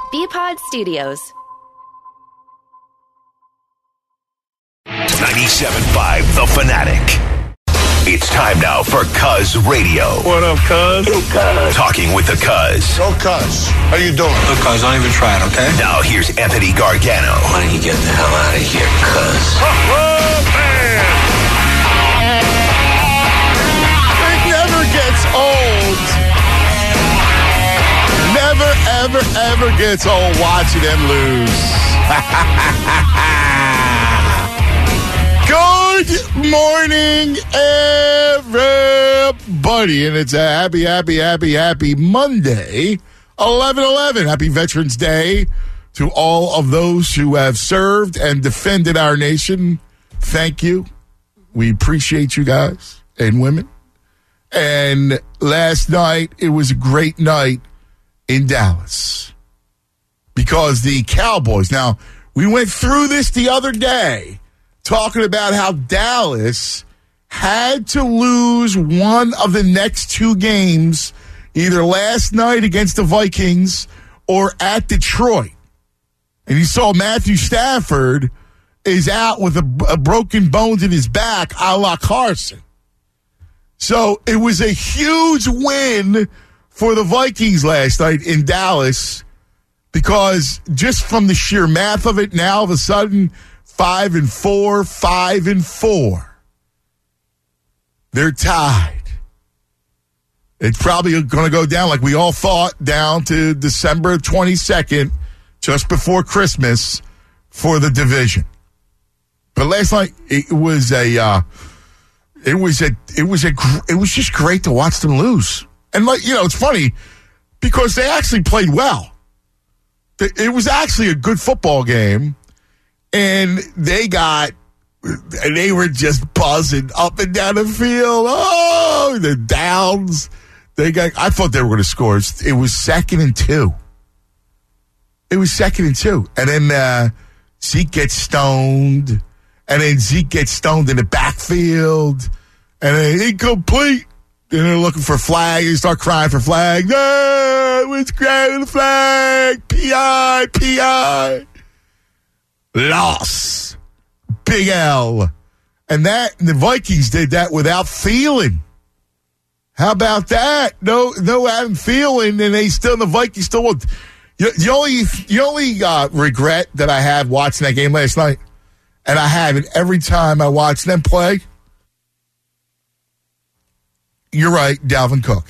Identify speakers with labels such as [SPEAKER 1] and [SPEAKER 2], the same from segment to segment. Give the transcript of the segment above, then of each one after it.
[SPEAKER 1] BPod Studios.
[SPEAKER 2] 97.5 The Fanatic. It's time now for Cuz Radio.
[SPEAKER 3] What up, Cuz?
[SPEAKER 2] Hey, Cuz. Talking with the Cuz.
[SPEAKER 4] Go, Cuz. How you doing?
[SPEAKER 3] Look, Cuz, don't even try it, okay?
[SPEAKER 2] Now here's Anthony Gargano.
[SPEAKER 5] Why don't you get the hell out of here, Cuz?
[SPEAKER 4] Oh, man. It never gets old. Never, ever, ever gets old watching them lose. Good morning, everybody. And it's a happy Monday, 11/11. Happy Veterans Day to all of those who have served and defended our nation. Thank you. We appreciate you guys and women. And last night, it was a great night in Dallas because the Cowboys. Now, we went through this the other day, talking about how Dallas had to lose one of the next two games, either last night against the Vikings or at Detroit. And you saw Matthew Stafford is out with a broken bones in his back, a la Carson. So it was a huge win for the Vikings last night in Dallas because just from the sheer math of it, now all of a sudden, 5-4. They're tied. It's probably going to go down like we all thought, down to December 22nd, just before Christmas, for the division. But last night it was just great to watch them lose. And it's funny because they actually played well. It was actually a good football game. And they were just buzzing up and down the field. Oh, the downs. I thought they were going to score. It was 2nd and 2. And then Zeke gets stoned. And then Zeke gets stoned in the backfield. And then incomplete. And they're looking for flag. They start crying for flag. No, it's grabbing the flag. PI. Loss. Big L. And the Vikings did that without Thielen. How about that? No Adam Thielen, and the Vikings still won. The only regret that I had watching that game last night, and I have it every time I watch them play, you're right, Dalvin Cook.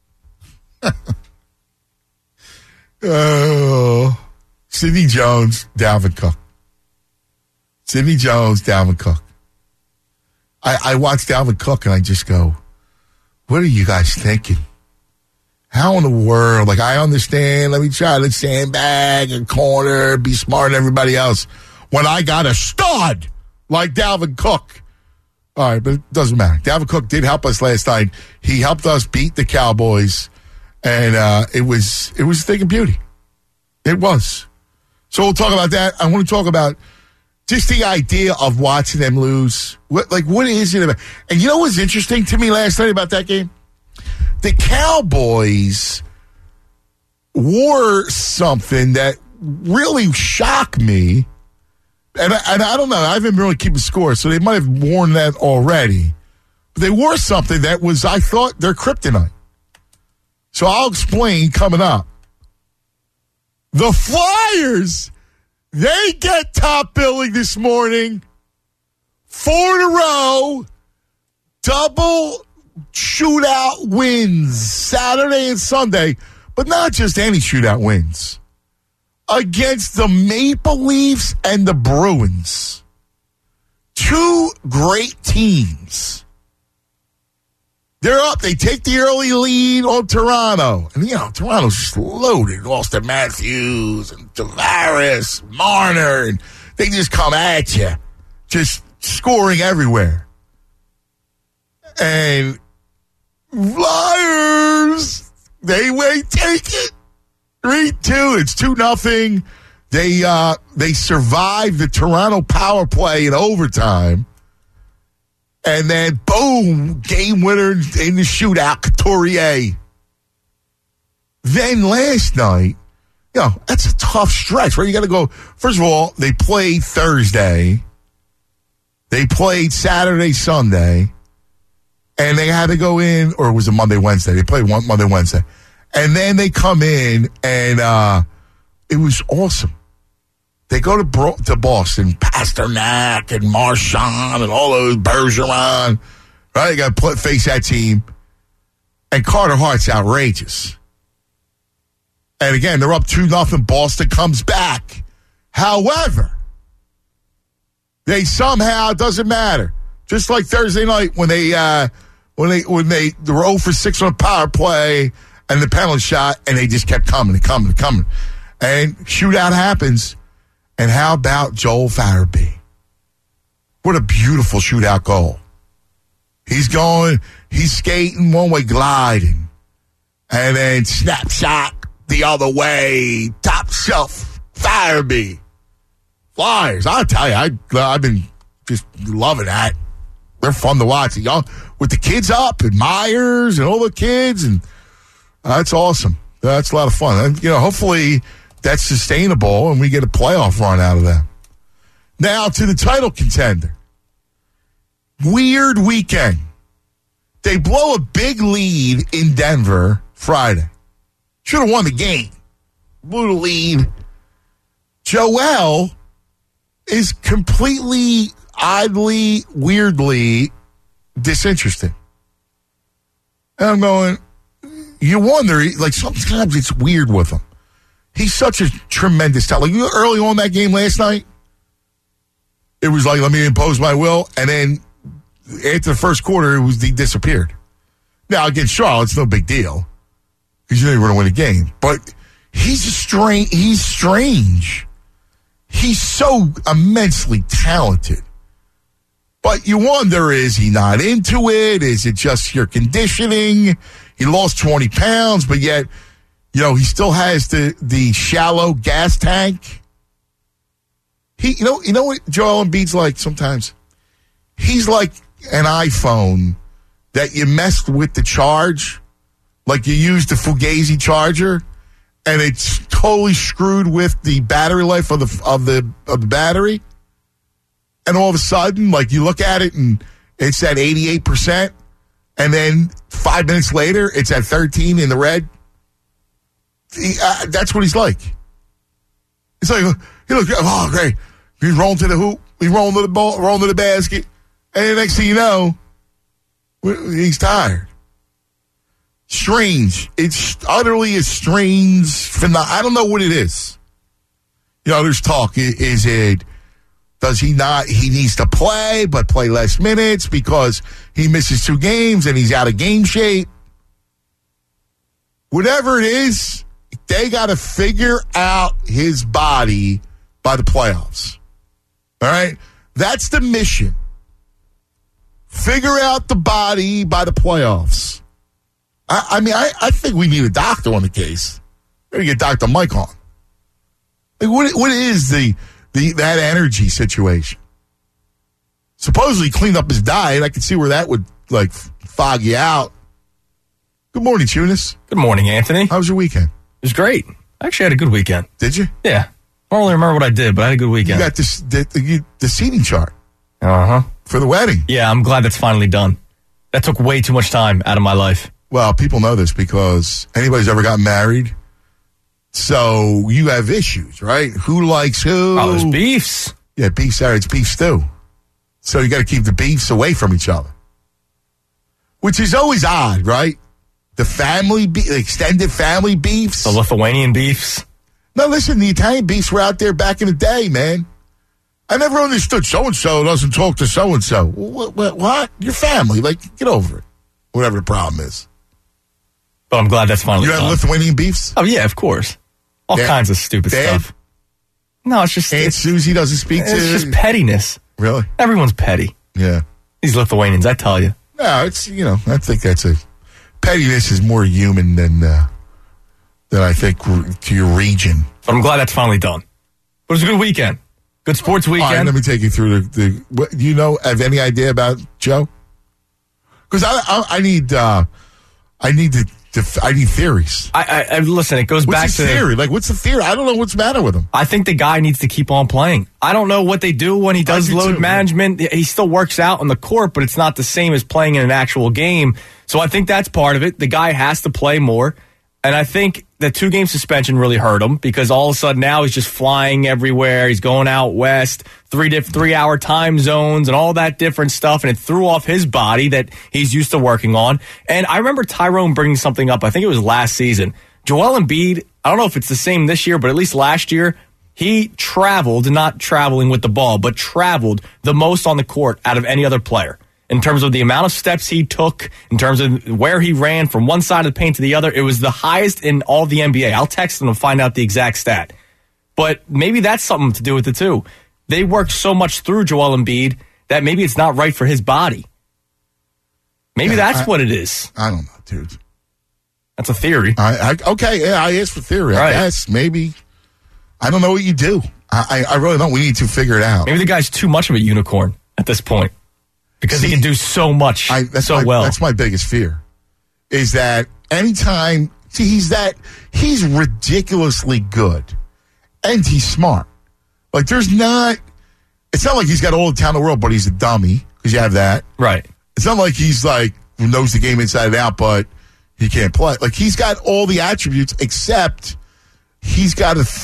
[SPEAKER 4] Oh, Sidney Jones, Dalvin Cook. Sidney Jones, Dalvin Cook. I watch Dalvin Cook and I just go, what are you guys thinking? How in the world? I understand. Let me try to sandbag and corner, be smart than everybody else. When I got a stud like Dalvin Cook. All right, but it doesn't matter. Dalvin Cook did help us last night. He helped us beat the Cowboys. And it was a thing of beauty. It was. So we'll talk about that. I want to talk about just the idea of watching them lose. What is it about? And you know what's interesting to me last night about that game? The Cowboys wore something that really shocked me. And I don't know. I haven't really keeping score, so they might have worn that already. But they wore something that was, I thought, their kryptonite. So I'll explain coming up. The Flyers, they get top billing this morning. 4 in a row. Double shootout wins Saturday and Sunday. But not just any shootout wins. Against the Maple Leafs and the Bruins. Two great teams. They're up. They take the early lead on Toronto. And, Toronto's just loaded. Austin Matthews and Tavares, Marner. And they just come at you. Just scoring everywhere. And Flyers, they take it. 3-2. It's 2-0. They survived the Toronto power play in overtime. And then, boom, game winner in the shootout, Couturier. Then last night, that's a tough stretch, right? You got to go. First of all, they played Thursday. They played Saturday, Sunday. And they had to go in, or was it Monday, Wednesday? They played Monday, Wednesday. And then they come in, and it was awesome. They go to Boston, Pasternak and Marchand and all those Bergeron, right? They got to face that team. And Carter Hart's outrageous. And again, they're up 2-0. Boston comes back. However, they somehow, it doesn't matter. Just like Thursday night when they were 0 for 6 on a power play and the penalty shot, and they just kept coming. And shootout happens. And how about Joel Farabee? What a beautiful shootout goal. He's skating one way, gliding. And then snapshot the other way, top shelf, Farabee. Flyers, I'll tell you, I've been just loving that. They're fun to watch. Y'all, with the kids up and Myers and all the kids, and that's awesome. That's a lot of fun. And, hopefully that's sustainable and we get a playoff run out of them. Now to the title contender. Weird weekend. They blow a big lead in Denver Friday. Should have won the game. Blew the lead. Joel is completely, oddly, weirdly disinterested. And I'm going, you wonder, like sometimes it's weird with him. He's such a tremendous talent. Like early on that game last night, it was like, let me impose my will. And then after the first quarter, he disappeared. Now, against Charlotte, it's no big deal because you know you're going to win a game. But he's strange. He's so immensely talented. But you wonder, is he not into it? Is it just your conditioning? He lost 20 pounds, but yet, he still has the shallow gas tank. You know what Joel Embiid's like sometimes? He's like an iPhone that you messed with the charge, like you used the Fugazi charger, and it's totally screwed with the battery life of the battery. And all of a sudden, like you look at it and it's at 88%, and then 5 minutes later, it's at 13 in the red. That's what he's like. It's like, he looks, oh, great. He's rolling to the hoop. He's rolling to the ball, rolling to the basket. And the next thing you know, he's tired. Strange. It's utterly a strange phenomenon. I don't know what it is. There's talk. Is it, does he not, he needs to play, but play less minutes because he misses 2 games and he's out of game shape? Whatever it is, they got to figure out his body by the playoffs. All right? That's the mission. Figure out the body by the playoffs. I think we need a doctor on the case. We're going to get Dr. Mike on. Like, what is that energy situation? Supposedly cleaned up his diet. I can see where that would, fog you out. Good morning, Tunis.
[SPEAKER 1] Good morning, Anthony.
[SPEAKER 4] How was your weekend?
[SPEAKER 1] It was great. I actually had a good weekend.
[SPEAKER 4] Did you?
[SPEAKER 1] Yeah. I don't really remember what I did, but I had a good weekend.
[SPEAKER 4] You got the seating chart.
[SPEAKER 1] Uh-huh.
[SPEAKER 4] For the wedding.
[SPEAKER 1] Yeah, I'm glad that's finally done. That took way too much time out of my life.
[SPEAKER 4] Well, people know this because anybody's ever gotten married. So you have issues, right? Who likes who?
[SPEAKER 1] Oh, there's beefs.
[SPEAKER 4] Yeah, beef Saturday, it's beef stew. So you got to keep the beefs away from each other. Which is always odd, right? The extended family beefs.
[SPEAKER 1] The Lithuanian beefs.
[SPEAKER 4] No, listen, the Italian beefs were out there back in the day, man. I never understood so-and-so doesn't talk to so-and-so. What? Your family. Get over it. Whatever the problem is.
[SPEAKER 1] But I'm glad that's finally done.
[SPEAKER 4] You had Lithuanian beefs?
[SPEAKER 1] Oh, yeah, of course. All kinds of stupid stuff. No, it's just...
[SPEAKER 4] Aunt Susie doesn't speak to...
[SPEAKER 1] It's just pettiness.
[SPEAKER 4] Really?
[SPEAKER 1] Everyone's petty.
[SPEAKER 4] Yeah.
[SPEAKER 1] These Lithuanians, I tell you.
[SPEAKER 4] No, it's, I think that's pettiness is more human than I think to your region.
[SPEAKER 1] But I'm glad that's finally done. But it was a good weekend. Good sports weekend.
[SPEAKER 4] All right, let me take you through do you have any idea about Joe? Because I need to I need theories.
[SPEAKER 1] I listen, it goes back to...
[SPEAKER 4] What's his theory? Like, what's the theory? I don't know what's the matter with him.
[SPEAKER 1] I think the guy needs to keep on playing. I don't know what they do when he does load management. He still works out on the court, but it's not the same as playing in an actual game. So I think that's part of it. The guy has to play more. And I think the 2-game suspension really hurt him because all of a sudden now he's just flying everywhere. He's going out west, 3-hour time zones and all that different stuff. And it threw off his body that he's used to working on. And I remember Tyrone bringing something up. I think it was last season. Joel Embiid, I don't know if it's the same this year, but at least last year, he traveled, not traveling with the ball, but traveled the most on the court out of any other player. In terms of the amount of steps he took, in terms of where he ran from one side of the paint to the other, it was the highest in all the NBA. I'll text him and find out the exact stat. But maybe that's something to do with it, too. They worked so much through Joel Embiid that maybe it's not right for his body. Maybe that's what it is.
[SPEAKER 4] I don't know, dude.
[SPEAKER 1] That's a theory.
[SPEAKER 4] Okay, yeah, I asked for theory.
[SPEAKER 1] Right.
[SPEAKER 4] I guess, maybe. I don't know what you do. I really don't. We need to figure it out.
[SPEAKER 1] Maybe the guy's too much of a unicorn at this point. Because he can do so much well.
[SPEAKER 4] That's my biggest fear. Is that anytime he's ridiculously good and he's smart. Like it's not like he's got all the talent in the world, but he's a dummy because you have that.
[SPEAKER 1] Right.
[SPEAKER 4] It's not like he's like who knows the game inside and out, but he can't play. Like he's got all the attributes except he's got a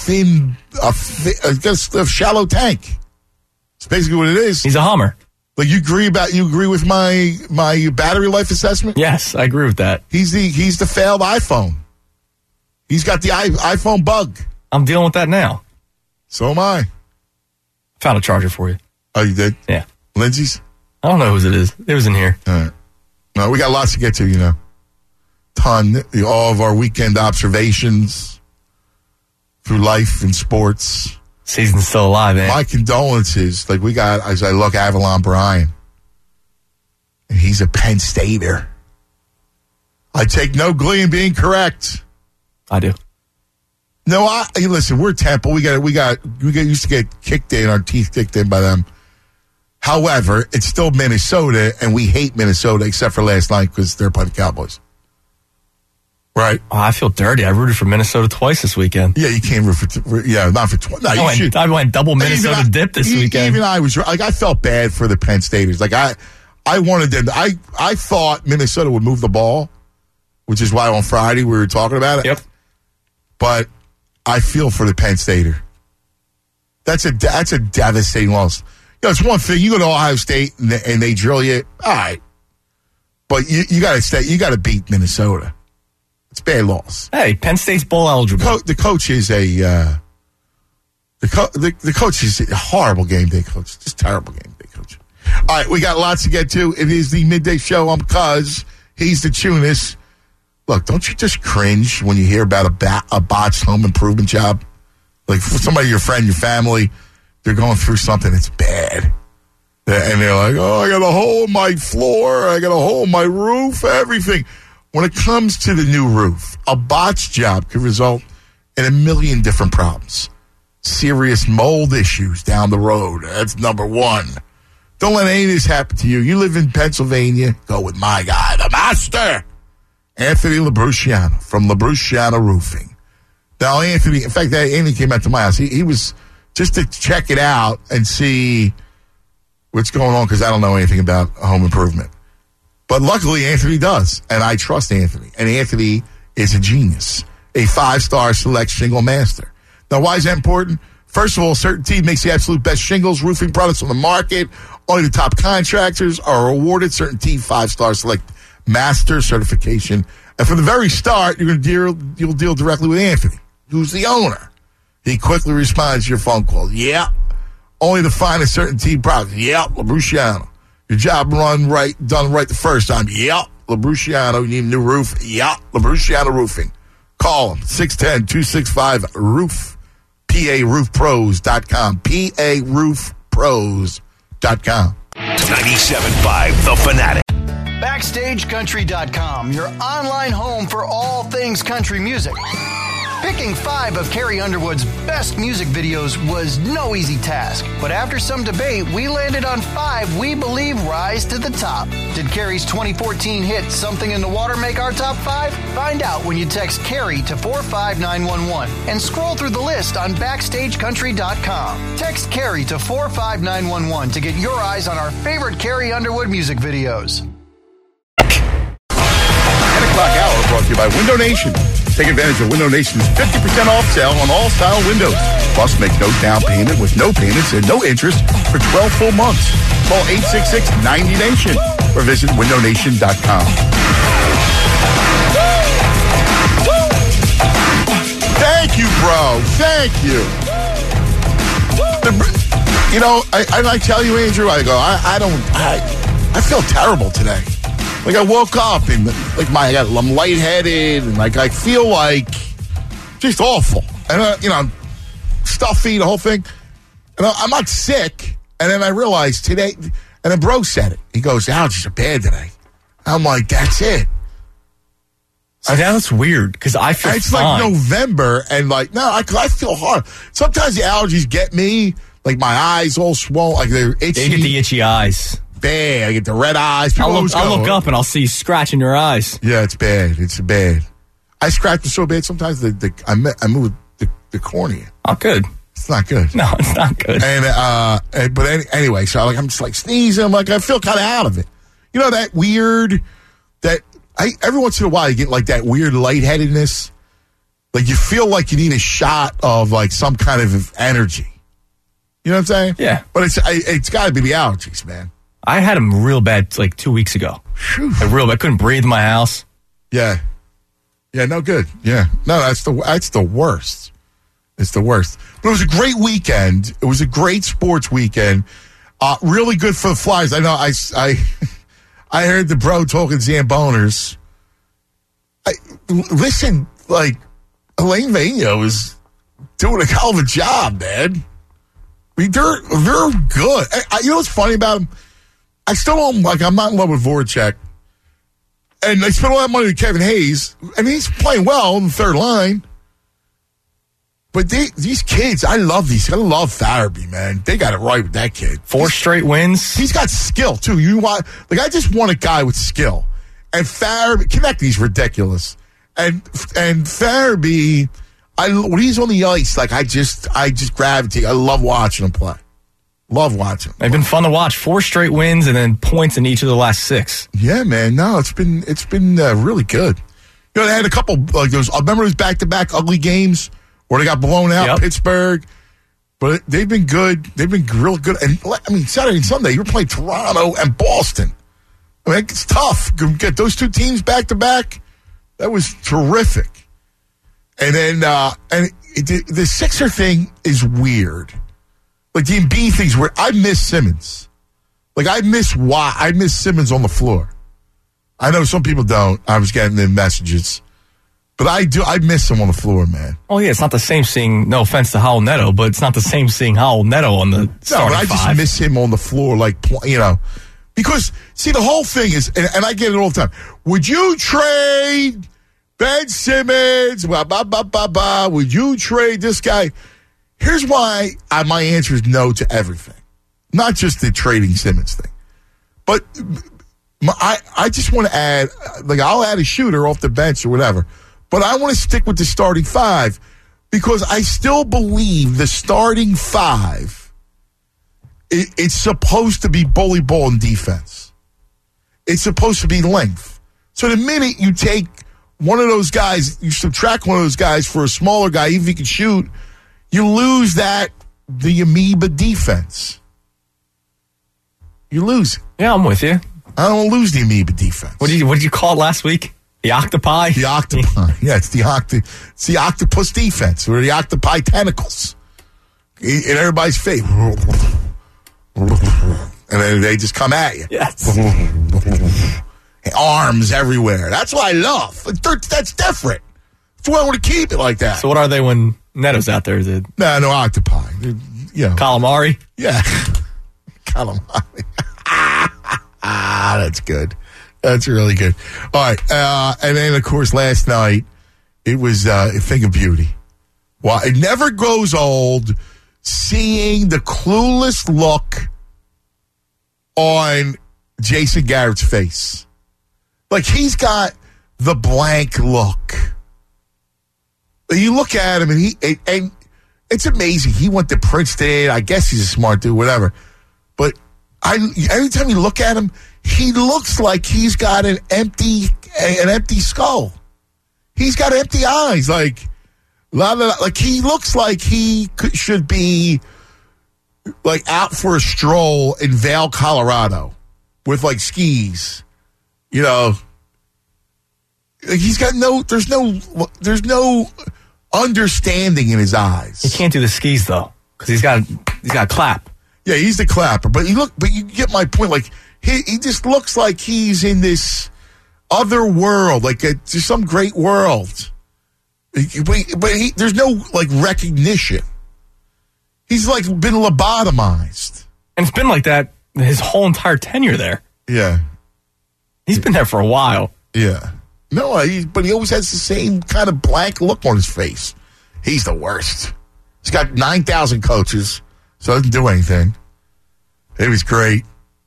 [SPEAKER 4] shallow tank. It's basically what it is.
[SPEAKER 1] He's a Hummer.
[SPEAKER 4] Like you agree with my battery life assessment?
[SPEAKER 1] Yes, I agree with that.
[SPEAKER 4] He's the failed iPhone. He's got the iPhone bug.
[SPEAKER 1] I'm dealing with that now.
[SPEAKER 4] So am I.
[SPEAKER 1] Found a charger for you.
[SPEAKER 4] Oh, you did?
[SPEAKER 1] Yeah.
[SPEAKER 4] Lindsay's?
[SPEAKER 1] I don't know whose it is. It was in here.
[SPEAKER 4] All right. No, we got lots to get to, Ton. All of our weekend observations through life and sports.
[SPEAKER 1] Season's still alive, man.
[SPEAKER 4] My condolences. Like we got, as I look, Avalon Bryan. And he's a Penn Stater. I take no glee in being correct.
[SPEAKER 1] I do.
[SPEAKER 4] No, listen, we're Temple. We used to get kicked in, our teeth kicked in by them. However, it's still Minnesota, and we hate Minnesota except for last night because they're playing the Cowboys. Right.
[SPEAKER 1] Oh, I feel dirty. I rooted for Minnesota twice this weekend.
[SPEAKER 4] Yeah, you can't root for not for twice. No,
[SPEAKER 1] I went double Minnesota dip this weekend.
[SPEAKER 4] Even I was like, I felt bad for the Penn Staters. Like I wanted them. I thought Minnesota would move the ball, which is why on Friday we were talking about it.
[SPEAKER 1] Yep.
[SPEAKER 4] But I feel for the Penn Stater. That's a devastating loss. It's one thing you go to Ohio State and they drill you. All right, but you got to beat Minnesota. It's a bad loss.
[SPEAKER 1] Hey, Penn State's bowl eligible.
[SPEAKER 4] The coach is the coach is a horrible game day coach. Just terrible game day coach. All right, we got lots to get to. It is the midday show. I'm Cuz. He's the Tunis. Look, don't you just cringe when you hear about a botched home improvement job? Like for somebody, your friend, your family, they're going through something that's bad. And they're like, oh, I got a hole in my floor. I got a hole in my roof, everything. When it comes to the new roof, a botched job could result in a million different problems. Serious mold issues down the road. That's number one. Don't let any of this happen to you. You live in Pennsylvania, go with my guy, the master, Anthony Labruciano from Labruciano Roofing. Now, Anthony, in fact, Anthony came out to my house. He was just to check it out and see what's going on because I don't know anything about home improvement. But luckily, Anthony does, and I trust Anthony. And Anthony is a genius, a 5-star select shingle master. Now, why is that important? First of all, CertainTeed makes the absolute best shingles roofing products on the market. Only the top contractors are awarded CertainTeed 5-star select master certification. And from the very start, you'll deal directly with Anthony, who's the owner. He quickly responds to your phone call. Yeah, only the finest CertainTeed products. Yeah, Labruciano. Your job done right the first time. Yep, Labruciano. You need a new roof. Yep, Labruciano Roofing. Call them, 610-265-ROOF, PARoofPros.com, PARoofPros.com.
[SPEAKER 2] 97.5 The Fanatic.
[SPEAKER 6] BackstageCountry.com, your online home for all things country music. Picking 5 of Carrie Underwood's best music videos was no easy task, but after some debate, we landed on 5 we believe rise to the top. Did Carrie's 2014 hit Something in the Water make our top 5? Find out when you text Carrie to 45911 and scroll through the list on BackstageCountry.com. Text Carrie to 45911 to get your eyes on our favorite Carrie Underwood music videos.
[SPEAKER 4] 10 o'clock hour brought to you by Window Nation. Take advantage of Window Nation's 50% off sale on all style windows. Plus, make no down payment with no payments and no interest for 12 full months. Call 866-90-NATION or visit windownation.com. Thank you, bro. Thank you. You know, I tell you, Andrew, I go, I feel terrible today. Like, I woke up and like I'm lightheaded and like I feel like just awful. And stuffy, the whole thing. And I'm not sick. And then I realized today, and then Bro said it. He goes, allergies are bad today. I'm like, that's it.
[SPEAKER 1] So now it's weird because I feel
[SPEAKER 4] it's
[SPEAKER 1] fine.
[SPEAKER 4] Like November and like, no, I feel hard. Sometimes the allergies get me, like my eyes all swollen, like they're itchy.
[SPEAKER 1] They get the itchy eyes.
[SPEAKER 4] Bad. I get the red eyes.
[SPEAKER 1] I'll look up and I'll see you scratching your eyes.
[SPEAKER 4] Yeah, it's bad. It's bad. I scratch it so bad sometimes I move the cornea.
[SPEAKER 1] Oh, good.
[SPEAKER 4] It's not good.
[SPEAKER 1] No, it's not good.
[SPEAKER 4] And but anyway, so I'm just like sneezing. I'm like, I feel kind of out of it. You know that weird every once in a while you get like that weird lightheadedness. Like you feel like you need a shot of like some kind of energy. You know what I'm saying?
[SPEAKER 1] Yeah.
[SPEAKER 4] But it's got to be the allergies, man.
[SPEAKER 1] I had them real bad like 2 weeks ago. Like real bad. I couldn't breathe in my house.
[SPEAKER 4] Yeah. Yeah, no good. Yeah. No, that's the worst. It's the worst. But it was a great weekend. It was a great sports weekend. Really good for the Flyers. I know I heard the bro talking Zamboners. Listen, like Elaine Vano is doing a hell of a job, man. I mean, they're good. You know what's funny about them? I still don't I'm not in love with Voracek. And they spent all that money on Kevin Hayes, and he's playing well in the third line. But these kids, I love these. I love Farabee, man. They got it right with that kid.
[SPEAKER 1] 4 straight wins.
[SPEAKER 4] He's got skill, too. I just want a guy with skill. And Farabee, Konechny's ridiculous. And Farabee, when he's on the ice, like I just gravitate. I love watching him play. Love watching him.
[SPEAKER 1] They've been fun to watch. 4 straight wins and then points in each of the last 6.
[SPEAKER 4] Yeah, man. No, it's been really good. You know, they had a couple like those. I remember those back-to-back ugly games where they got blown out, Pittsburgh. But they've been good. They've been real good. And I mean, Saturday and Sunday, you were playing Toronto and Boston. I mean, it's tough. Get those 2 teams back-to-back. That was terrific. And then the Sixer thing is weird. Like the Embiid thing's weird. I miss Simmons. Like I miss Simmons on the floor. I know some people don't. I was getting the messages. But I do. I miss him on the floor, man.
[SPEAKER 1] Oh, yeah. It's not the same seeing, no offense to Howell Neto, but it's not the same seeing Howell Neto on the starting
[SPEAKER 4] I just miss him on the floor, like, because, see, the whole thing is, and I get it all the time. Would you trade Ben Simmons? Would you trade this guy? Here's why my answer is no to everything. Not just the trading Simmons thing. But I just want to add, like, I'll add a shooter off the bench or whatever. But I want to stick with the starting 5 because I still believe the starting 5, it's supposed to be bully ball and defense. It's supposed to be length. So the minute you take one of those guys, you subtract one of those guys for a smaller guy, even if he can shoot, you lose the amoeba defense. You lose it.
[SPEAKER 1] Yeah, I'm with you.
[SPEAKER 4] I don't want to lose the amoeba defense.
[SPEAKER 1] What did you call it last week? The octopi?
[SPEAKER 4] The octopi. Yeah, it's the octopus defense, or the octopi tentacles in everybody's face. And then they just come at you.
[SPEAKER 1] Yes.
[SPEAKER 4] Arms everywhere. That's what I love. That's different. That's why I want to keep it like that.
[SPEAKER 1] So what are they when Neto's out there? Is it
[SPEAKER 4] no octopi.
[SPEAKER 1] Calamari?
[SPEAKER 4] Yeah. Calamari. That's good. That's really good. All right. And then, of course, last night, It was a thing of beauty. Well, it never grows old seeing the clueless look on Jason Garrett's face. Like, he's got the blank look. You look at him, and it's amazing. He went to Princeton. I guess he's a smart dude, whatever. But every time you look at him, he looks like he's got an empty skull. He's got empty eyes. Like he looks like he should be like out for a stroll in Vail, Colorado, with like skis. You know, he's got there's no understanding in his eyes.
[SPEAKER 1] He can't do the skis though, because he's got a clap. Yeah,
[SPEAKER 4] he's the clapper. But you get my point. Like he just looks like he's in this other world, like just some great world. But there's no like recognition. He's like been lobotomized,
[SPEAKER 1] and it's been like that his whole entire tenure there.
[SPEAKER 4] Yeah,
[SPEAKER 1] he's been there for a while.
[SPEAKER 4] Yeah. No, but he always has the same kind of blank look on his face. He's the worst. He's got 9,000 coaches, so doesn't do anything. It was great.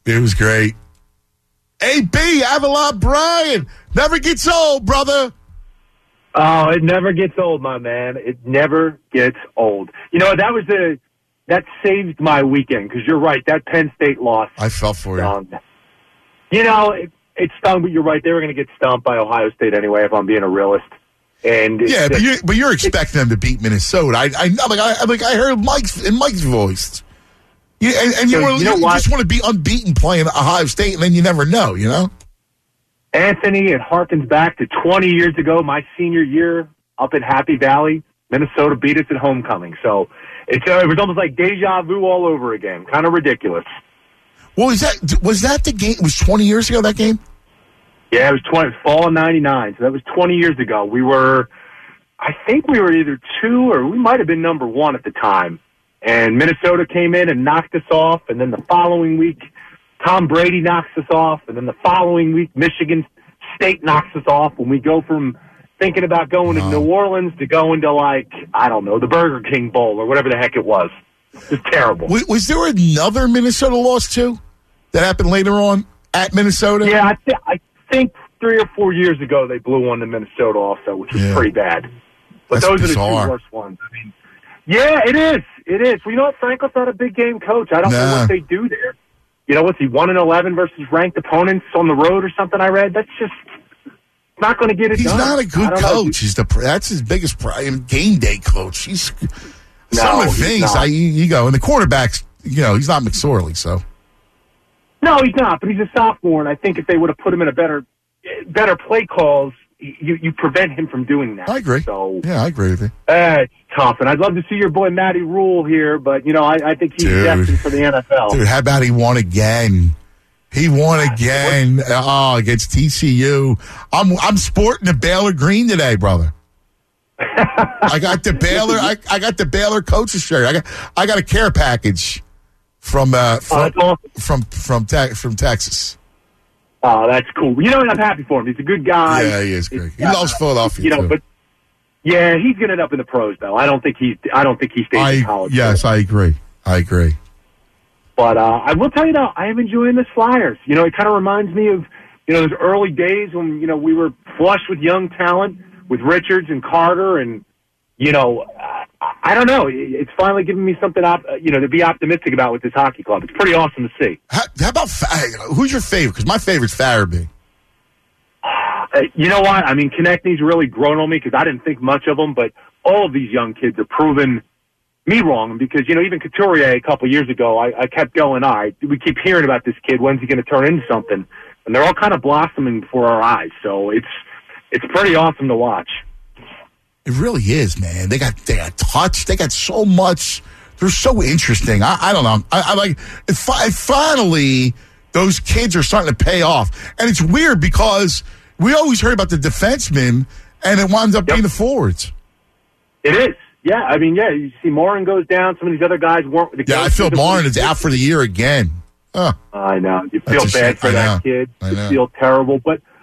[SPEAKER 4] AB, Avalon Brian, never gets old, brother.
[SPEAKER 7] Oh, it never gets old, my man. It never gets old. You know, that saved my weekend, because you're right, that Penn State loss.
[SPEAKER 4] I felt for you.
[SPEAKER 7] You know, it stung, but you're right. They were going to get stomped by Ohio State anyway, if I'm being a realist. And
[SPEAKER 4] yeah, but you're expecting them to beat Minnesota. I heard Mike's voice. You just want to be unbeaten playing Ohio State, and then you never know. You know,
[SPEAKER 7] Anthony, it harkens back to 20 years ago, my senior year up in Happy Valley. Minnesota beat us at homecoming, so it was almost like deja vu all over again. Kind of ridiculous.
[SPEAKER 4] Well, was that the game? It was 20 years ago, that game?
[SPEAKER 7] Yeah, it was fall of 99, so that was 20 years ago. I think we were either 2 or we might have been number 1 at the time. And Minnesota came in and knocked us off, and then the following week, Tom Brady knocks us off, and then the following week, Michigan State knocks us off, when we go from thinking about going to New Orleans to going to, like, I don't know, the Burger King Bowl or whatever the heck it was. It's terrible.
[SPEAKER 4] Was there another Minnesota loss, too, that happened later on at Minnesota?
[SPEAKER 7] Yeah, I think 3 or 4 years ago they blew one to Minnesota also, which was pretty bad. But
[SPEAKER 4] That's
[SPEAKER 7] those
[SPEAKER 4] bizarre.
[SPEAKER 7] are the 2 worst ones. I mean, yeah, it is. Well, you know what? Franco's not a big game coach. I don't know what they do there. You know, what's he, 1-11 versus ranked opponents on the road or something I read? That's just not going to get it done.
[SPEAKER 4] He's not a good coach. That's his biggest game day coach. Some of the things, you go, and the quarterbacks, you know, he's not McSorley, so.
[SPEAKER 7] No, he's not, but he's a sophomore, and I think if they would have put him in a better play calls, you prevent him from doing that.
[SPEAKER 4] I agree.
[SPEAKER 7] So,
[SPEAKER 4] yeah, I agree with you.
[SPEAKER 7] It's tough, and I'd love to see your boy Matty Rule here, but, you know, I think he's destined for the NFL.
[SPEAKER 4] Dude, how about he won again? He won again against TCU. I'm sporting the Baylor green today, brother. I got the Baylor. I got the Baylor coach's shirt. I got a care package from Texas.
[SPEAKER 7] Oh, that's cool. You know, I'm happy for him. He's a good guy.
[SPEAKER 4] Yeah, he is great. He loves Philadelphia.
[SPEAKER 7] You know,
[SPEAKER 4] too.
[SPEAKER 7] but yeah, he's going to end up in the pros, though. I don't think he stays in college.
[SPEAKER 4] Yes, I agree.
[SPEAKER 7] But I will tell you though, I am enjoying the Flyers. You know, it kind of reminds me of, you know, those early days when, you know, we were flush with young talent with Richards and Carter, and, you know, I don't know. It's finally giving me something, to be optimistic about with this hockey club. It's pretty awesome to see.
[SPEAKER 4] How about who's your favorite? Because my favorite's Farabee.
[SPEAKER 7] You know what? I mean, Konechny's really grown on me because I didn't think much of him, but all of these young kids are proving me wrong, because, you know, even Couturier a couple years ago, I kept going, all right, we keep hearing about this kid. When's he going to turn into something? And they're all kind of blossoming before our eyes. So it's pretty awesome to watch.
[SPEAKER 4] It really is, man. They got touch. They got so much. They're so interesting. I don't know. I like it. Finally, those kids are starting to pay off. And it's weird because we always heard about the defensemen, and it winds up being the forwards.
[SPEAKER 7] It is. Yeah, I mean, yeah, you see Morin goes down. Some of these other guys weren't.
[SPEAKER 4] I feel Morin is out for the year again.
[SPEAKER 7] I know. You feel bad for that kid. You feel terrible. But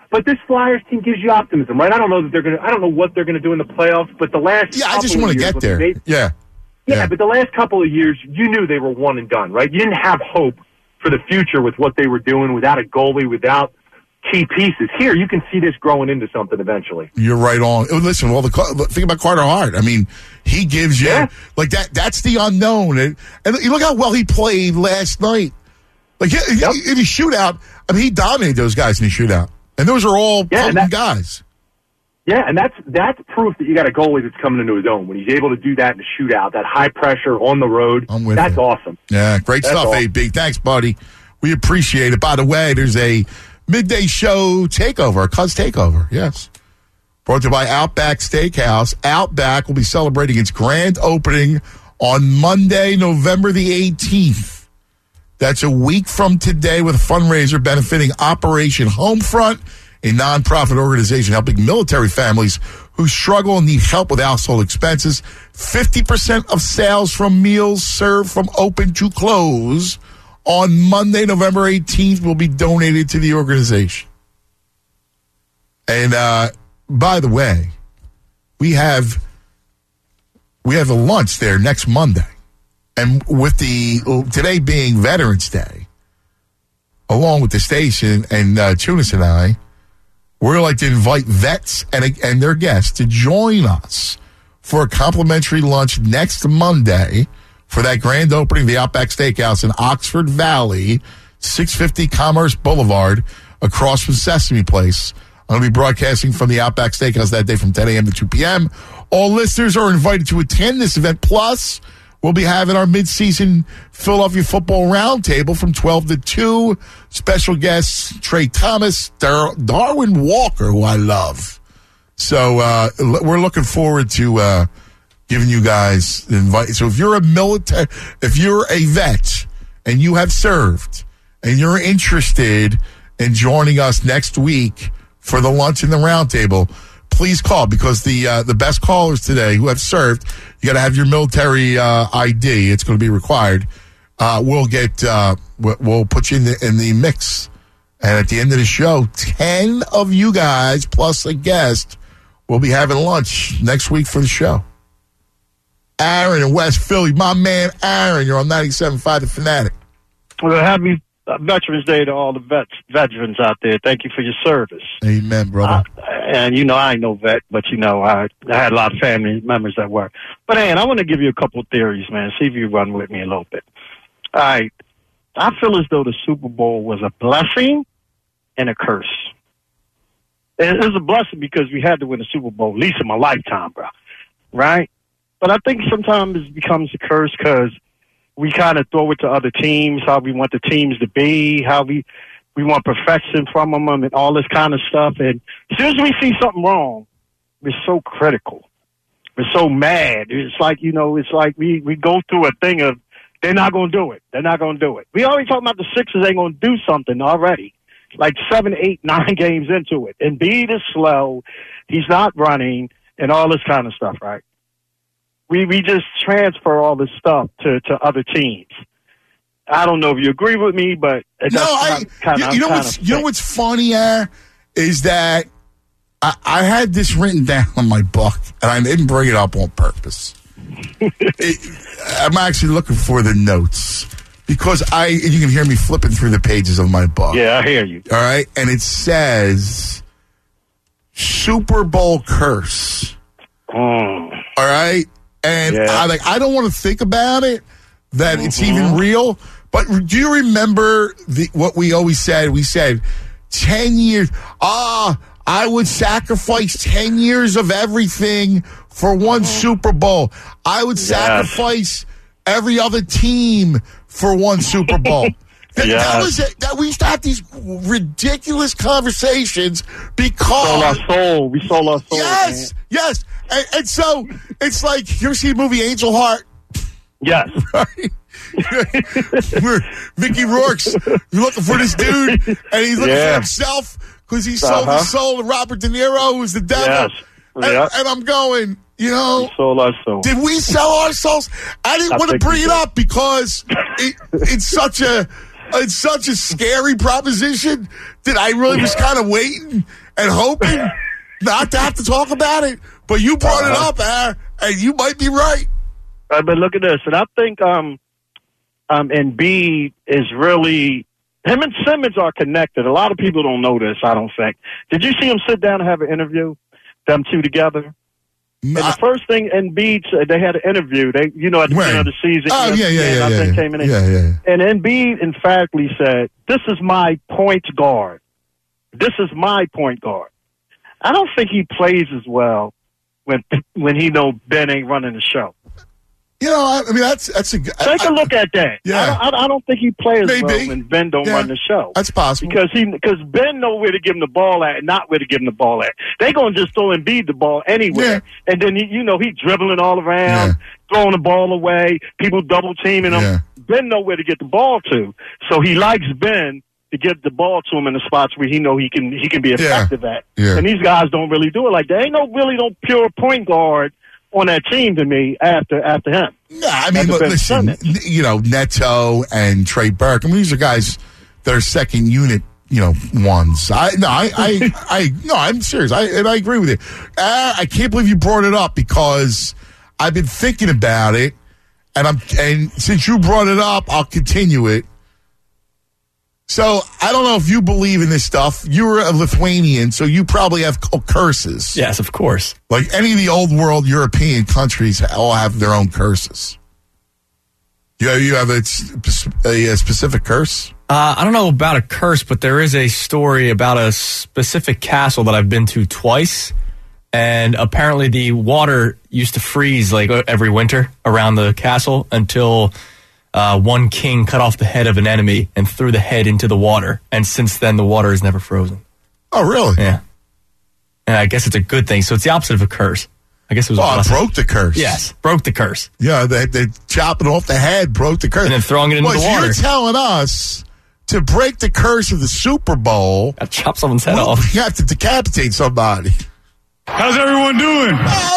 [SPEAKER 7] But this Flyers team gives you optimism, right? I don't know what they're gonna do in the playoffs, but the last
[SPEAKER 4] I just want to get there.
[SPEAKER 7] Yeah, but the last couple of years, you knew they were one and done, right? You didn't have hope for the future with what they were doing without a goalie, without key pieces. Here, you can see this growing into something eventually.
[SPEAKER 4] You're right on. Listen, think about Carter Hart. I mean, he gives you like that. That's the unknown, and you look how well he played last night. Like in the shootout, I mean, he dominated those guys in the shootout, and those are all potent guys.
[SPEAKER 7] Yeah, and that's proof that you got a goalie that's coming into his own when he's able to do that in a shootout, that high pressure on the road. That's awesome.
[SPEAKER 4] Yeah, great stuff, awesome. AB. Thanks, buddy. We appreciate it. By the way, there's a midday show takeover, a Cuz takeover. Yes. Brought to you by Outback Steakhouse. Outback will be celebrating its grand opening on Monday, November the 18th. That's a week from today with a fundraiser benefiting Operation Homefront, a nonprofit organization helping military families who struggle and need help with household expenses. 50% of sales from meals served from open to close on Monday, November 18th, will be donated to the organization. And by the way, we have a lunch there next Monday. And with today being Veterans Day, along with the station and Tunis and I, we're like to invite vets and their guests to join us for a complimentary lunch next Monday for that grand opening of the Outback Steakhouse in Oxford Valley, 650 Commerce Boulevard, across from Sesame Place. I'm going to be broadcasting from the Outback Steakhouse that day from 10 a.m. to 2 p.m. All listeners are invited to attend this event. Plus, we'll be having our mid-season Philadelphia Football Roundtable from 12 to 2. Special guests, Trey Thomas, Darwin Walker, who I love. So we're looking forward to giving you guys the invite. So if you're if you're a vet and you have served and you're interested in joining us next week for the lunch and the roundtable, please call, because the best callers today who have served, you got to have your military ID. It's going to be required. We'll put you in the mix. And at the end of the show, 10 of you guys plus a guest will be having lunch next week for the show. Aaron in West Philly, my man Aaron, you're on 97.5 The Fanatic.
[SPEAKER 8] Well, happy Veterans Day to all the veterans out there. Thank you for your service.
[SPEAKER 4] Amen, brother.
[SPEAKER 8] And I ain't no vet, but I had a lot of family members that were. But I want to give you a couple of theories, man. See if you run with me a little bit. All right. I feel as though the Super Bowl was a blessing and a curse. It was a blessing because we had to win the Super Bowl, at least in my lifetime, bro. Right? But I think sometimes it becomes a curse because we kind of throw it to other teams, how we want the teams to be, how we want perfection from them and all this kind of stuff. And as soon as we see something wrong, we're so critical. We're so mad. It's like, it's like we go through a thing of they're not going to do it. They're not going to do it. We already talking about the Sixers ain't going to do something already. Like 7, 8, 9 games into it. Embiid is slow. He's not running and all this kind of stuff, right? We just transfer all this stuff to other teams. I don't know if you agree with me, but
[SPEAKER 4] you know what's funny, is that I had this written down on my book, and I didn't bring it up on purpose. I'm actually looking for the notes because you can hear me flipping through the pages of my book.
[SPEAKER 8] Yeah, I hear you.
[SPEAKER 4] All right, and it says Super Bowl curse. All right. And I don't want to think about it, that it's even real. But do you remember what we always said? We said 10 years. I would sacrifice 10 years of everything for one Super Bowl. I would sacrifice every other team for one Super Bowl. That was it. That we used to have these ridiculous conversations because
[SPEAKER 8] we sold our soul.
[SPEAKER 4] Yes, man. Yes. And so it's like, you ever see the movie Angel Heart?
[SPEAKER 8] Yes.
[SPEAKER 4] Right? Mickey Rourke's looking for this dude, and he's looking for himself because he sold his soul to Robert De Niro, who's the devil. Yes. And I'm going,
[SPEAKER 8] we sold our soul.
[SPEAKER 4] Did we sell our souls? I didn't want to bring it up because it's such a scary proposition that I really was kind of waiting. and hoping not to have to talk about it. But you brought it up, and you might be right.
[SPEAKER 8] But look at this, and I think Embiid is really, him and Simmons are connected. A lot of people don't know this, I don't think. Did you see him sit down and have an interview, them two together? And the first thing Embiid said, they had an interview. At the beginning of the season.
[SPEAKER 4] Oh, yeah.
[SPEAKER 8] Came in.
[SPEAKER 4] Yeah.
[SPEAKER 8] And Embiid emphatically said, "This is my point guard. This is my point guard." I don't think he plays as well when he know Ben ain't running the show.
[SPEAKER 4] I mean, that's a good...
[SPEAKER 8] Take a look at that.
[SPEAKER 4] Yeah.
[SPEAKER 8] I don't think he plays well when Ben don't run the show.
[SPEAKER 4] That's possible.
[SPEAKER 8] Because Ben know where to give him the ball at and not where to give him the ball at. They going to just throw Embiid the ball anywhere. Yeah. And then, he dribbling all around, throwing the ball away, people double teaming him. Yeah. Ben know where to get the ball to. So he likes Ben to get the ball to him in the spots where he know he can be effective at. Yeah. And these guys don't really do it like that. Ain't no pure point guard on that team to me after him.
[SPEAKER 4] Yeah, I mean, listen, Neto and Trey Burke. I mean, these are guys that are second unit, ones. I'm serious. I agree with you. I can't believe you brought it up because I've been thinking about it, and since you brought it up, I'll continue it. So, I don't know if you believe in this stuff. You're a Lithuanian, so you probably have curses.
[SPEAKER 1] Yes, of course.
[SPEAKER 4] Like any of the old world European countries all have their own curses. You have a specific curse?
[SPEAKER 1] I don't know about a curse, but there is a story about a specific castle that I've been to twice. And apparently the water used to freeze like every winter around the castle until... one king cut off the head of an enemy and threw the head into the water. And since then, the water is never frozen.
[SPEAKER 4] Oh, really?
[SPEAKER 1] Yeah. And I guess it's a good thing. So it's the opposite of a curse. I guess it was a blessing.
[SPEAKER 4] Broke the curse.
[SPEAKER 1] Yes, broke the curse.
[SPEAKER 4] Yeah, they chopping off the head, broke the curse.
[SPEAKER 1] And then throwing it into the water.
[SPEAKER 4] You're telling us to break the curse of the Super Bowl.
[SPEAKER 1] Chop someone's head off.
[SPEAKER 4] You have to decapitate somebody.
[SPEAKER 3] How's everyone doing?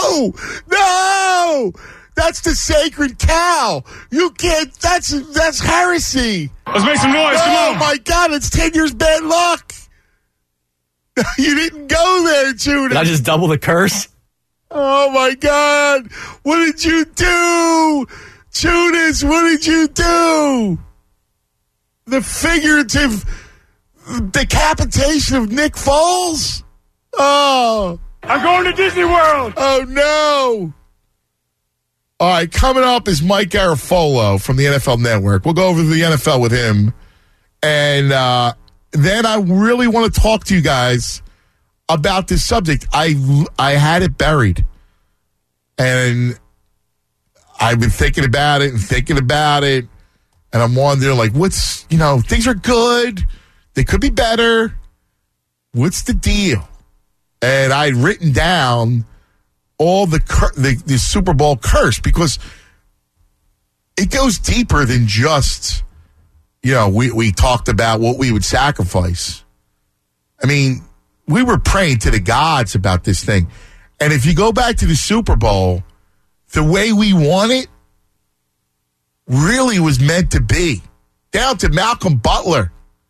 [SPEAKER 4] No! That's the sacred cow. You can't. That's heresy.
[SPEAKER 3] Let's make some noise. Come on.
[SPEAKER 4] Oh my God! It's 10 years bad luck. You didn't go there, Judas.
[SPEAKER 1] Did I just double the curse?
[SPEAKER 4] Oh my God! What did you do, Judas? What did you do? The figurative decapitation of Nick Foles. Oh,
[SPEAKER 3] I'm going to Disney World.
[SPEAKER 4] Oh no. All right, coming up is Mike Garafolo from the NFL Network. We'll go over the NFL with him. And then I really want to talk to you guys about this subject. I had it buried. And I've been thinking about it. And I'm wondering, like, things are good. They could be better. What's the deal? And I'd written down all the Super Bowl curse because it goes deeper than just, we talked about what we would sacrifice. I mean, we were praying to the gods about this thing. And if you go back to the Super Bowl, the way we won it really was meant to be. Down to Malcolm Butler,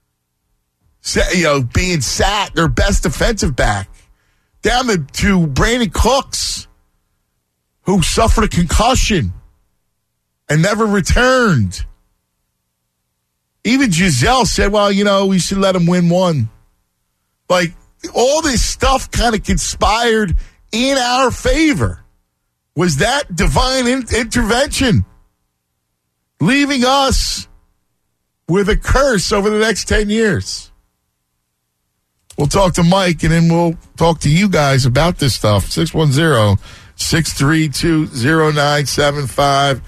[SPEAKER 4] being sacked, their best defensive back. Down to Brandon Cooks, who suffered a concussion and never returned. Even Giselle said, we should let him win one. Like, all this stuff kind of conspired in our favor. Was that divine intervention? Leaving us with a curse over the next 10 years. We'll talk to Mike, and then we'll talk to you guys about this stuff. 610-632-0975.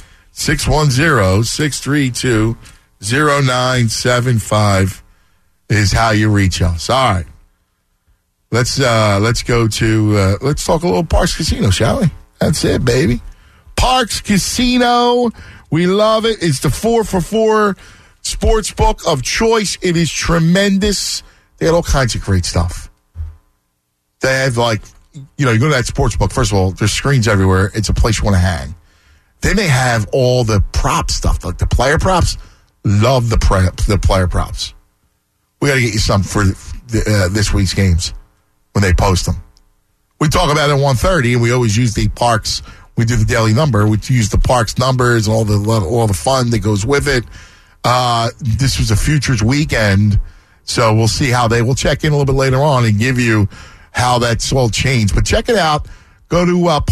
[SPEAKER 4] 610-632-0975 is how you reach us. All right. Let's go to, let's talk a little Parks Casino, shall we? That's it, baby. Parks Casino. We love it. It's the 4for4 sports book of choice. It is tremendous. They had all kinds of great stuff. They had you go to that sports book. First of all, there's screens everywhere. It's a place you want to hang. Then they have all the prop stuff, like the player props. Love the player props. We got to get you some for this week's games. when they post them. We talk about it at 1:30, and we always use the Parks. We do the daily number. We use the Parks numbers and all the fun that goes with it. This was a futures weekend, so we'll see how we'll check in a little bit later on and give you how that's all changed. But check it out. Go to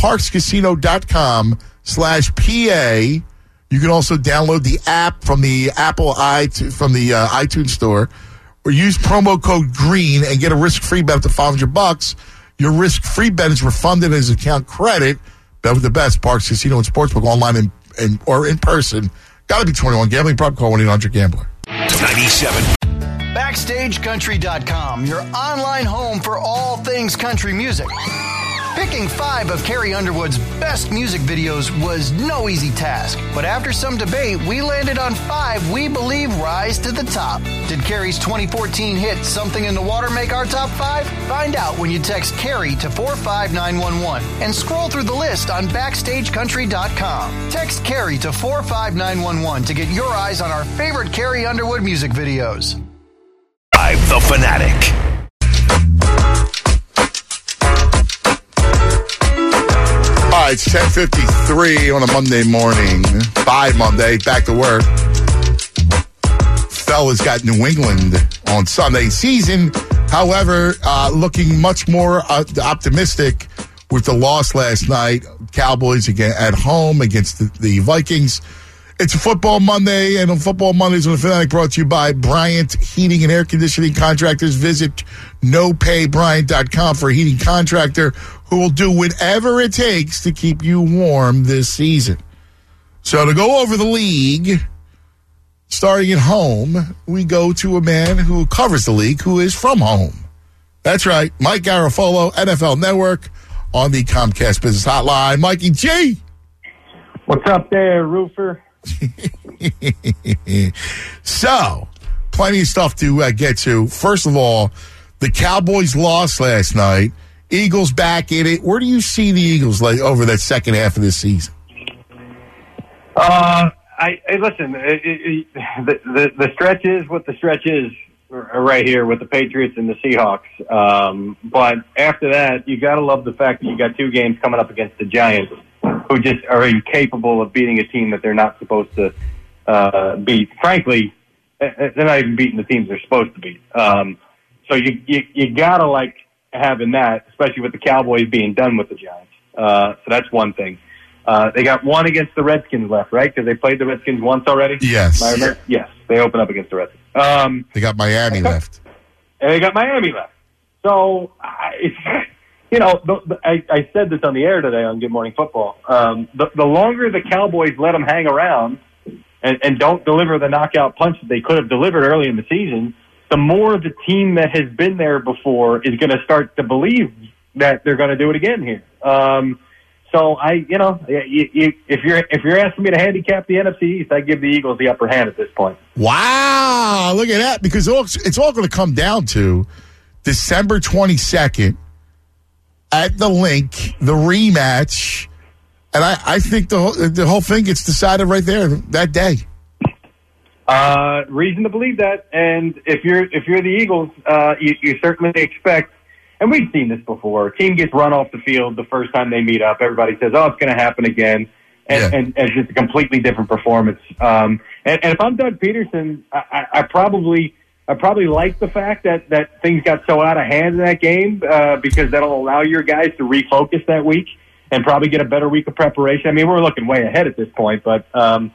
[SPEAKER 4] parkscasino.com/PA. You can also download the app from the iTunes store, or use promo code GREEN and get a risk-free bet up to $500. Your risk-free bet is refunded as account credit. Bet with the best. Parks Casino and Sportsbook, online or in person. Got to be 21. Gambling problem, call 1-800-GAMBLER.
[SPEAKER 2] 97.
[SPEAKER 6] BackstageCountry.com, your online home for all things country music. Picking 5 of Carrie Underwood's best music videos was no easy task. But after some debate, we landed on 5 we believe rise to the top. Did Carrie's 2014 hit Something in the Water make our top 5? Find out when you text Carrie to 45911 and scroll through the list on BackstageCountry.com. Text Carrie to 45911 to get your eyes on our favorite Carrie Underwood music videos.
[SPEAKER 2] I'm the Fanatic.
[SPEAKER 4] All right, it's 10:53 on a Monday morning. Bye, Monday. Back to work. Fellas got New England on Sunday. Season, however, looking much more optimistic with the loss last night. Cowboys again at home against the Vikings. It's a Football Monday, and on Football Mondays on the Fanatic, brought to you by Bryant Heating and Air Conditioning Contractors. Visit nopaybryant.com for a heating contractor who will do whatever it takes to keep you warm this season. So to go over the league, starting at home, we go to a man who covers the league, who is from home. That's right, Mike Garafolo, NFL Network, on the Comcast Business Hotline. Mikey G.
[SPEAKER 9] What's up there, Roofer?
[SPEAKER 4] So, plenty of stuff to get to. First of all, the Cowboys lost last night. Eagles back in it. Where do you see the Eagles over that second half of this season?
[SPEAKER 9] Listen. The stretch is what the stretch is right here with the Patriots and the Seahawks. But after that, you got to love the fact that you got 2 games coming up against the Giants, who just are incapable of beating a team that they're not supposed to beat. Frankly, they're not even beating the teams they're supposed to beat. So you gotta like having that, especially with the Cowboys being done with the Giants. So that's one thing. They got one against the Redskins left, right? Because they played the Redskins once already.
[SPEAKER 4] Yes.
[SPEAKER 9] Yes, they open up against the Redskins.
[SPEAKER 4] They got Miami left.
[SPEAKER 9] And they got Miami left. So I said this on the air today on Good Morning Football. The longer the Cowboys let them hang around and don't deliver the knockout punch that they could have delivered early in the season, the more the team that has been there before is going to start to believe that they're going to do it again here. So if you're asking me to handicap the NFC East, I give the Eagles the upper hand at this point.
[SPEAKER 4] Wow, look at that! Because it's all going to come down to December 22nd. At the Link, the rematch, and I think the whole thing gets decided right there that day.
[SPEAKER 9] Reason to believe that, and if you're the Eagles, you certainly expect, and we've seen this before. A team gets run off the field the first time they meet up. Everybody says, "Oh, it's going to happen again," and it's just a completely different performance. And if I'm Doug Peterson, I probably like the fact that things got so out of hand in that game because that'll allow your guys to refocus that week and probably get a better week of preparation. I mean, we're looking way ahead at this point, but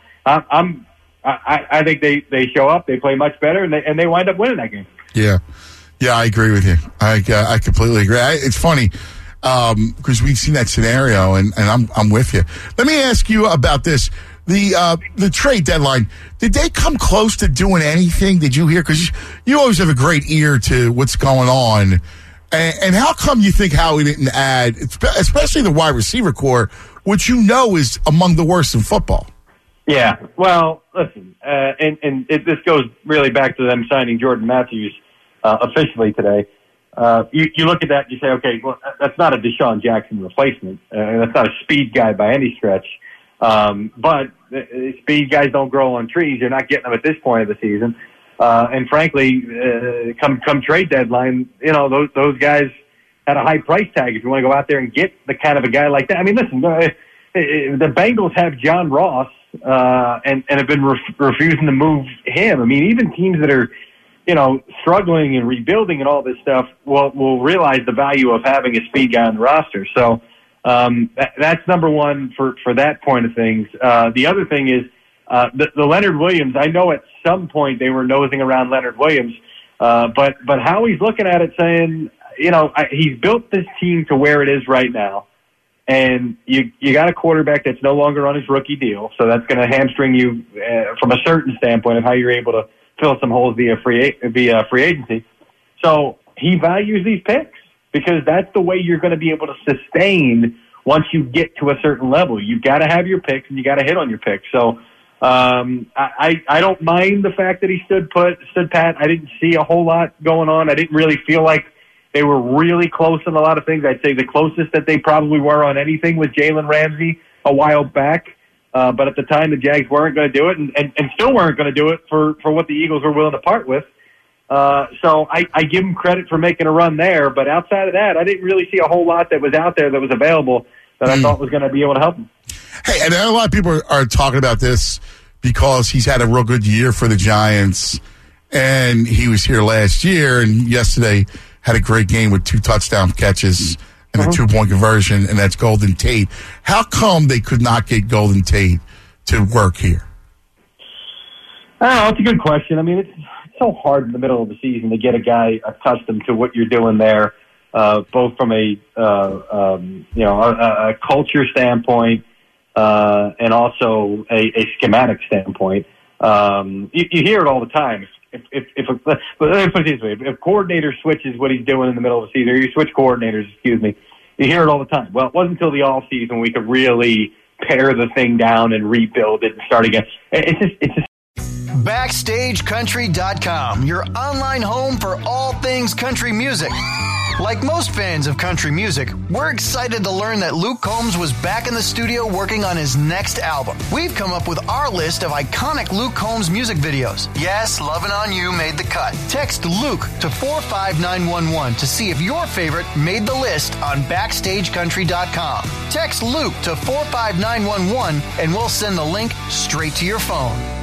[SPEAKER 9] I think they show up, they play much better, and they wind up winning that game. Yeah,
[SPEAKER 4] I agree with you. I completely agree. It's funny because we've seen that scenario, and I'm with you. Let me ask you about this. The trade deadline, did they come close to doing anything? Did you hear? Because you always have a great ear to what's going on. And how come you think Howie didn't add, especially the wide receiver core, which is among the worst in football?
[SPEAKER 9] Yeah, well, listen, this goes really back to them signing Jordan Matthews officially today. You look at that and you say, okay, well, that's not a Deshaun Jackson replacement. That's not a speed guy by any stretch. But speed guys don't grow on trees. You're not getting them at this point of the season. And frankly, come trade deadline, those guys at a high price tag if you want to go out there and get the kind of a guy like that. I mean, listen, the Bengals have John Ross and have been refusing to move him. I mean, even teams that are, struggling and rebuilding and all this stuff will realize the value of having a speed guy on the roster. So that's number one for that point of things. The other thing is the Leonard Williams. I know at some point they were nosing around Leonard Williams, but Howie's looking at it saying, he's built this team to where it is right now. And you got a quarterback that's no longer on his rookie deal, so that's going to hamstring you from a certain standpoint of how you're able to fill some holes via free agency. So he values these picks because that's the way you're going to be able to sustain once you get to a certain level. You've got to have your picks and you got to hit on your picks. So I don't mind the fact that he stood pat. I didn't see a whole lot going on. I didn't really feel like they were really close on a lot of things. I'd say the closest that they probably were on anything was Jalen Ramsey a while back. But at the time, the Jags weren't going to do it and still weren't going to do it for what the Eagles were willing to part with. So I give them credit for making a run there. But outside of that, I didn't really see a whole lot that was out there that was available that I thought was going to be able to help them.
[SPEAKER 4] Hey, and a lot of people are talking about this because he's had a real good year for the Giants, and he was here last year, and yesterday had a great game with 2 touchdown catches and a 2-point conversion, and that's Golden Tate. How come they could not get Golden Tate to work here?
[SPEAKER 9] That's a good question. I mean, it's so hard in the middle of the season to get a guy accustomed to what you're doing there, both from a culture standpoint and also a schematic standpoint. You hear it all the time. Let me put it this way: if coordinator switches what he's doing in the middle of the season, or you switch coordinators, you hear it all the time. Well, it wasn't until the off season we could really pare the thing down and rebuild it and start again. It's just
[SPEAKER 6] BackstageCountry.com, your online home for all things country music. Like most fans of country music, we're excited to learn that Luke Combs was back in the studio working on his next album. We've come up with our list of iconic Luke Combs music videos. Yes, Lovin' On You made the cut. Text Luke to 45911 to see if your favorite made the list on BackstageCountry.com. Text Luke to 45911 and we'll send the link straight to your phone.